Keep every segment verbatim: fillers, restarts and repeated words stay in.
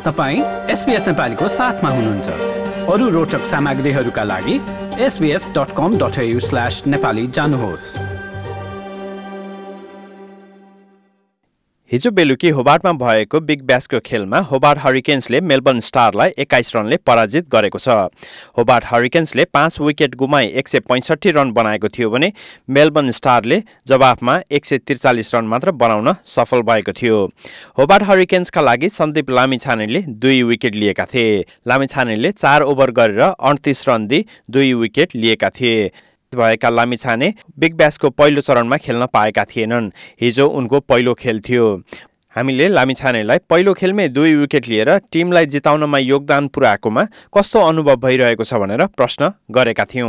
तपाईं एसबीएस नेपालीको साथमा हुनुहुन्छ। अरु रोचक सामग्रीहरूका लागि S B S dot com dot A U slash Nepali जानुहोस्। हिजो बेलुकी होबार्टमा भएको बिग ब्यासको खेलमा होबार्ट हरिकेन्सले मेलबर्न स्टारलाई एक्काइस रनले पराजित गरेको छ। होबार्ट हरिकेन्सले पाँच विकेट गुमाई एक सय पैँसठी रन बनाएको थियो भने मेलबर्न स्टारले जवाफमा एक सय त्रिचालिस रन मात्र बनाउन सफल भएको थियो। होबार्ट हरिकेन्सका लागि सन्दीप लामिछानेले दुई विकेट लिएका थिए। लामिछानेले चार ओभर गरेर अडतिस रन दिई दुई विकेट लिएका थिए। भएका लामिछाने बिग ब्यासको पहिलो चरणमा खेल्न पाएका थिएनन्। हिजो उनको पहिलो खेल थियो। हामीले लामिछानेलाई पहिलो खेलमै दुई विकेट लिएर टिमलाई जिताउनमा योगदान पुर्याएकोमा कस्तो अनुभव भइरहेको छ भनेर प्रश्न गरेका थियौं।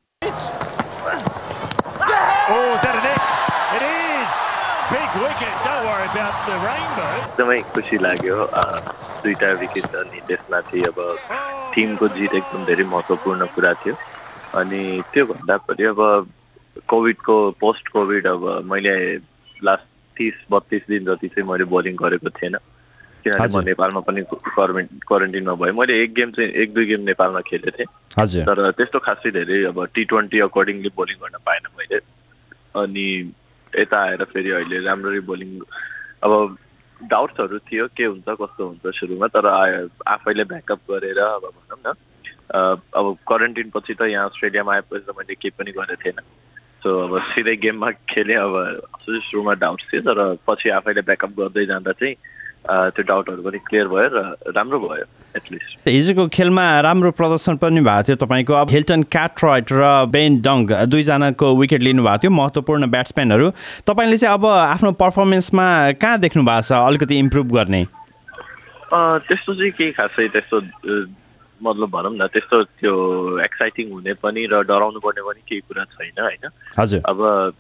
एकदमै खुसी लाग्यो। दुईटा विकेट अनि त्यसमा चाहिँ अब टिमको जित एकदम धेरै महत्त्वपूर्ण कुरा थियो। अनि त्यो भन्दा पनि अब कोभिडको पोस्ट कोभिड अब मैले लास्ट तीस बत्तीस दिन जति चाहिँ मैले बोलिङ गरेको थिएन, किनभने म नेपालमा पनि क्वारेन्टिनमा भएँ। मैले एक गेम चाहिँ एक दुई गेम नेपालमा खेलेको थिएँ, तर त्यस्तो खासै धेरै अब टी ट्वेन्टी अकर्डिङली बोलिङ गर्न पाएन मैले। अनि यता आएर फेरि अहिले राम्ररी बोलिङ, अब डाउट्सहरू थियो के हुन्छ कस्तो हुन्छ सुरुमा, तर आफैले ब्याकअप गरेर अब भनौँ न अब क्वारेन्टिन पछि त यहाँ अस्ट्रेलियामा आएपछि त मैले केही पनि गरेको थिएन। सो अब सिधै गेममा खेलेँ। अब सुरुमा डाउट्स थियो, तर पछि आफैले ब्याकअप गर्दै जाँदा चाहिँ त्यो डाउटहरू पनि क्लियर भयो र राम्रो भयो एटलिस्ट। हिजोको खेलमा राम्रो प्रदर्शन पनि भएको थियो तपाईँको। अब हिल्टन क्याट्रॉयट र बेन डङ्ग दुईजनाको विकेट लिनुभएको थियो, महत्त्वपूर्ण ब्याट्सम्यानहरू। तपाईँले चाहिँ अब आफ्नो पर्फर्मेन्समा कहाँ देख्नु भएको छ अलिकति इम्प्रुभ गर्ने? त्यस्तो चाहिँ केही खासै त्यस्तो मतलब भनौँ न त्यस्तो त्यो एक्साइटिङ हुने पनि र डराउनु पर्ने पनि केही कुरा छैन होइन। हजुर, अब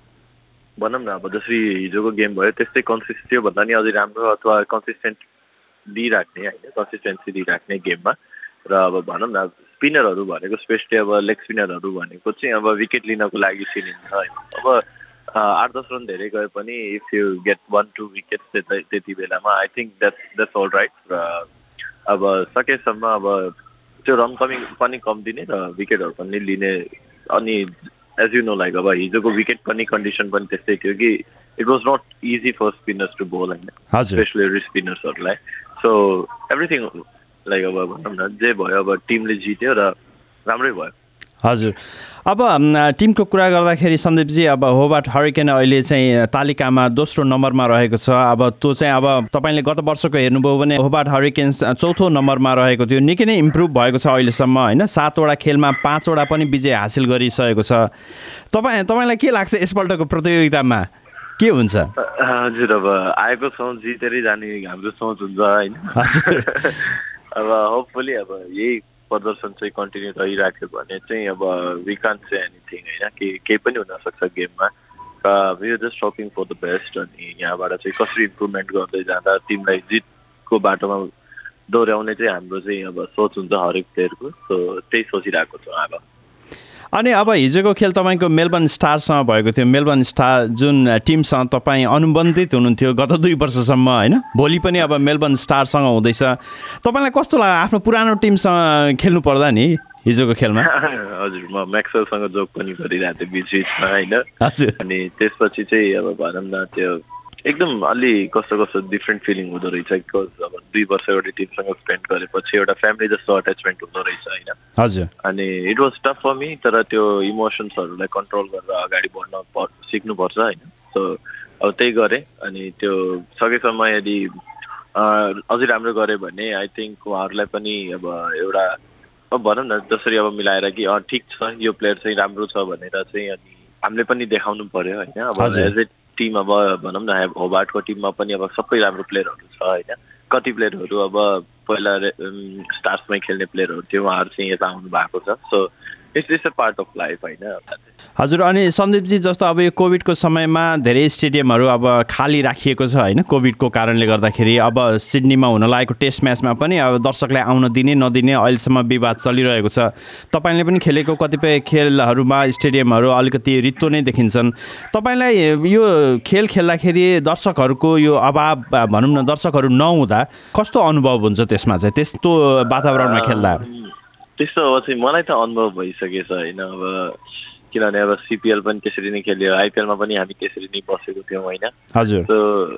भनौँ न अब जसरी हिजोको गेम भयो त्यस्तै कन्सिस्ट त्यो भन्दा नि अझै राम्रो अथवा कन्सिस्टेन्ट दिइराख्ने होइन, कन्सिस्टेन्सी दिइराख्ने गेममा। र अब भनौँ न स्पिनरहरू भनेको स्पेसली अब लेग स्पिनरहरू भनेको चाहिँ अब विकेट लिनको लागि चिनिन्छ होइन। अब आठ दस रन धेरै गए पनि if you get one two wicket त्यति बेलामा I think that's that's all right. र अब सकेसम्म अब त्यो रन कमी पनि कम दिने र विकेटहरू पनि लिने। अनि एज यु नो लाइक अब हिजोको विकेट पनि कन्डिसन पनि त्यस्तै थियो कि it was not easy for spinners to bowl होइन, स्पेसली स्पिनर्सहरूलाई। सो एभ्रिथिङ लाइक अब भनौँ न जे भयो अब टिमले जित्यो र राम्रै भयो। हजुर, अब टिमको कुरा गर्दाखेरि सन्दीपजी अब होबार्ट हरिकेन अहिले चाहिँ तालिकामा दोस्रो नम्बरमा रहेको छ। अब त्यो चाहिँ अब तपाईँले गत वर्षको हेर्नुभयो भने होबार्ट हरिकेन्स चौथो नम्बरमा रहेको थियो। निकै नै इम्प्रुभ भएको छ अहिलेसम्म होइन। सातवटा खेलमा पाँचवटा पनि विजय हासिल गरिसकेको छ। तपाईँ तपाईँलाई के लाग्छ यसपल्टको प्रतियोगितामा के हुन्छ? हजुर, अब आएको छौँ जितेरै जाने हाम्रो सोच हुन्छ होइन। अब होपफुली अब यही प्रदर्शन चाहिँ कन्टिन्यू रहिराख्यो भने चाहिँ अब वी कान्ट से एनिथिङ होइन, कि केही पनि हुनसक्छ गेममा। र we are just hoping for the best. अनि यहाँबाट चाहिँ कसरी इम्प्रुभमेन्ट गर्दै जाँदा टिमलाई जितको बाटोमा दोहोऱ्याउने चाहिँ हाम्रो चाहिँ अब सोच हुन्छ हरेक प्लेयरको। सो त्यही सोचिरहेको छौँ अब। अनि अब हिजोको खेल तपाईँको मेलबर्न स्टारसँग भएको थियो। मेलबर्न स्टार जुन टिमसँग तपाईँ अनुबन्धित हुनुहुन्थ्यो गत दुई वर्षसम्म होइन, भोलि पनि अब मेलबर्न स्टारसँग हुँदैछ। तपाईँलाई कस्तो लाग्यो आफ्नो पुरानो टिमसँग खेल्नु पर्दा नि हिजोको खेलमा? हजुर, म म्याक्सवेलसँग जोक पनि गरिरहेको थिएँ बिच बिचमा होइन। हजुर, अनि त्यसपछि चाहिँ अब भनौँ न त्यो एकदम अलि कस्तो कस्तो डिफ्रेन्ट फिलिङ हुँदो रहेछ। बिकज अब दुई वर्ष एउटा टिमसँग स्पेन्ड गरेपछि एउटा फ्यामिली जस्तो अट्याचमेन्ट हुँदो रहेछ होइन। हजुर, अनि it was tough for me, तर त्यो इमोसन्सहरूलाई कन्ट्रोल गरेर अगाडि बढ्न सिक्नुपर्छ होइन। सो अब त्यही गरेँ। अनि त्यो सकेसम्म यदि अझै राम्रो गरेँ भने आई थिङ्क उहाँहरूलाई पनि अब एउटा अब भनौँ न जसरी अब मिलाएर कि अँ ठिक छ यो प्लेयर चाहिँ राम्रो छ भनेर चाहिँ अनि हामीले पनि देखाउनु पर्यो होइन। अब एज ए टिम अब भनौँ न होबार्टको टिममा पनि अब सबै राम्रो प्लेयरहरू छ होइन। कति प्लेयरहरू अब पहिला स्टार्समै खेल्ने प्लेयरहरू थियो, उहाँहरू चाहिँ यता आउनु भएको छ। So it's it's a part of life होइन। हजुर, अनि सन्दीपजी जस्तो अब यो कोभिडको समयमा धेरै स्टेडियमहरू अब खाली राखिएको छ होइन, कोभिडको कारणले गर्दाखेरि। अब सिडनीमा हुन लागेको टेस्ट म्याचमा पनि अब दर्शकलाई आउन दिने नदिने अहिलेसम्म विवाद चलिरहेको छ। तपाईँले पनि खेलेको कतिपय खेलहरूमा स्टेडियमहरू अलिकति रित्तो नै देखिन्छन्। तपाईँलाई यो खेल खेल्दाखेरि दर्शकहरूको यो अभाव भनौँ न, दर्शकहरू नहुँदा कस्तो अनुभव हुन्छ त्यसमा चाहिँ, त्यस्तो वातावरणमा खेल्दा? त्यस्तो अब चाहिँ मलाई त अनुभव भइसकेछ होइन। अब किनभने अब सिपिएल पनि त्यसरी नै खेल्यो, आइपिएलमा पनि हामी त्यसरी नै बसेको थियौँ होइन। हजुर। सो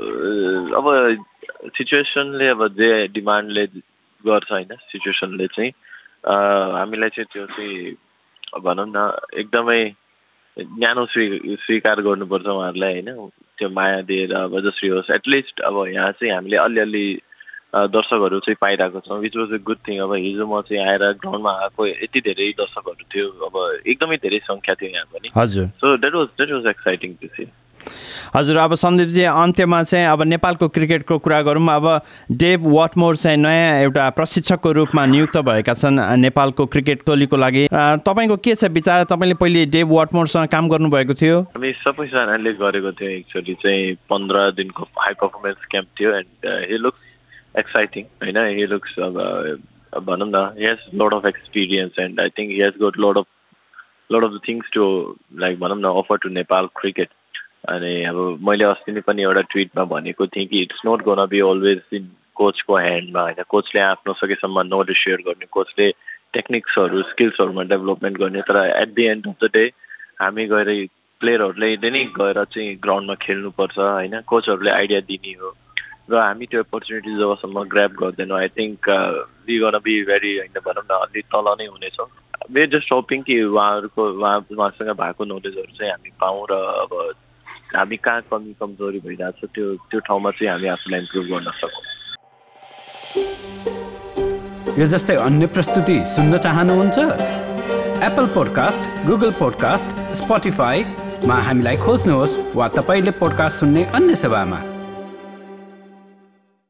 अब सिचुएसनले अब जे डिमान्डले गर्छ होइन, सिचुएसनले चाहिँ हामीलाई चाहिँ त्यो चाहिँ भनौँ न एकदमै न्यानो स्वी स्वीकार गर्नुपर्छ उहाँहरूलाई होइन। त्यो माया दिएर अब जसरी होस् एटलिस्ट अब यहाँ चाहिँ हामीले अलिअलि दर्शकहरू चाहिँ पाइरहेको छौँ, which was a good thing. अब हिजो म चाहिँ आएर ग्राउन्डमा आएको यति धेरै दर्शकहरू थियो, अब एकदमै धेरै सङ्ख्या थियो यहाँ पनि। हजुर। So that was that was exciting to see. हजुर, अब सन्दीपजी अन्त्यमा चाहिँ अब नेपालको क्रिकेटको कुरा गरौँ। अब डेभ वाटमोर चाहिँ नयाँ एउटा प्रशिक्षकको रूपमा नियुक्त भएका छन् नेपालको क्रिकेट टोलीको लागि। तपाईँको के छ विचार? तपाईँले पहिले डेभ वाटमोरसँग काम गर्नुभएको थियो? हामी सबैजनाले गरेको थियो एक्चुअली चाहिँ पन्ध्र दिनको हाई पर्फर्मेन्स क्याम्प थियो एन्ड ही लुक्स एक्साइटिङ होइन। ही लुक्स अब भनौँ न he has lot of experience and I think he has got lot of lot of the things to like भनौँ न अफर टु नेपाल क्रिकेट। अनि अब मैले अस्ति नै पनि एउटा ट्विटमा भनेको थिएँ कि it's not gonna be always in कोचको ह्यान्डमा होइन। कोचले आफ्नो सकेसम्म नलेज सेयर गर्ने, कोचले टेक्निक्सहरू स्किल्सहरूमा डेभलपमेन्ट गर्ने, तर at the end of the day हामी गएर प्लेयरहरूले नै गएर चाहिँ ग्राउन्डमा खेल्नुपर्छ होइन। कोचहरूले आइडिया दिने हो र हामी त्यो अपर्च्युनिटी जबसम्म ग्र्याब गर्दैनौँ I think we gonna be very होइन भनौँ न अलि तल नै हुनेछौँ। वे जस्ट होपिङ कि उहाँहरूको उहाँ उहाँसँग भएको नलेजहरू चाहिँ हामी पाऊँ र अब हामी कहाँ कमी कमजोरी भइरहेको छ त्यो त्यो ठाउँमा चाहिँ हामी आफूलाई इम्प्रुभ गर्न सकौँ। यो जस्तै अन्य प्रस्तुति सुन्न चाहनुहुन्छ? एप्पल पोडकास्ट, गुगल पोडकास्ट, स्पोटिफाईमा हामीलाई खोज्नुहोस् वा तपाईँले पोडकास्ट सुन्ने अन्य सेवामा।